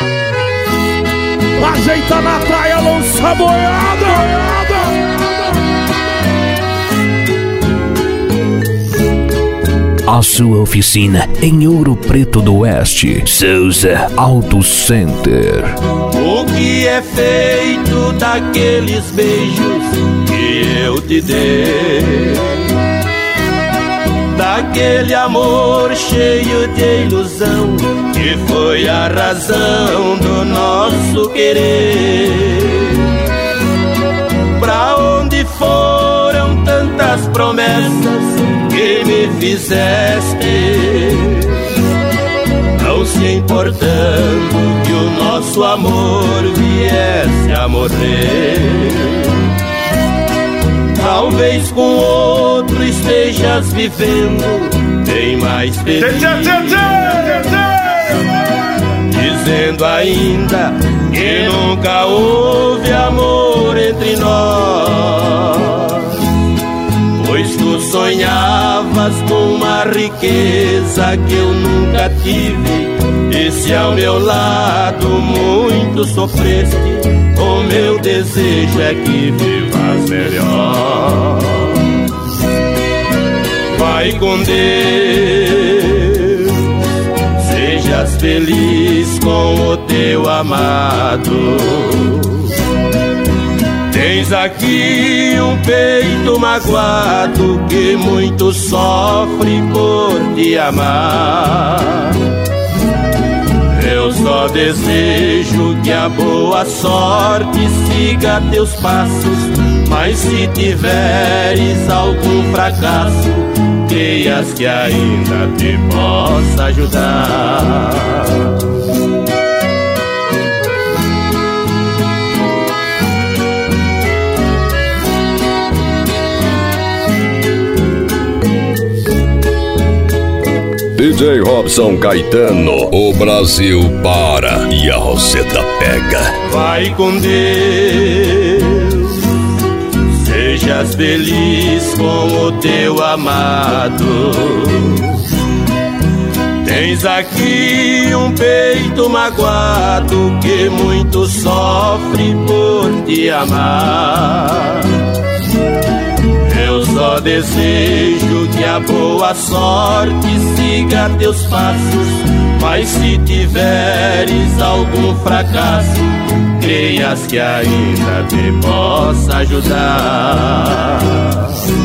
Ajeita na praia, lança a boiada. A sua oficina em Ouro Preto do Oeste. Souza Auto Center. O que é feito daqueles beijos que eu te dei? Daquele amor cheio de ilusão que foi a razão do nosso querer. Pra onde foram tantas promessas que me fizeste, não se importando que o nosso amor viesse a morrer? Talvez com outro estejas vivendo bem mais feliz, dizendo ainda que nunca houve amor entre nós, pois tu sonhavas com uma riqueza que eu nunca tive. E se ao meu lado muito sofreste, o meu desejo é que vivas melhor. Vai com Deus, sejas feliz com o teu amado. Tens aqui um peito magoado que muito sofre por te amar. Eu só desejo que a boa sorte siga teus passos, mas se tiveres algum fracasso, creias que ainda te possa ajudar. DJ Robson Caetano, o Brasil para e a Roseta pega. Vai com Deus, sejas feliz com o teu amado. Tens aqui um peito magoado que muito sofre por te amar. Eu só desejo que a boa sorte siga teus passos, mas se tiveres algum fracasso, creias que ainda te possa ajudar.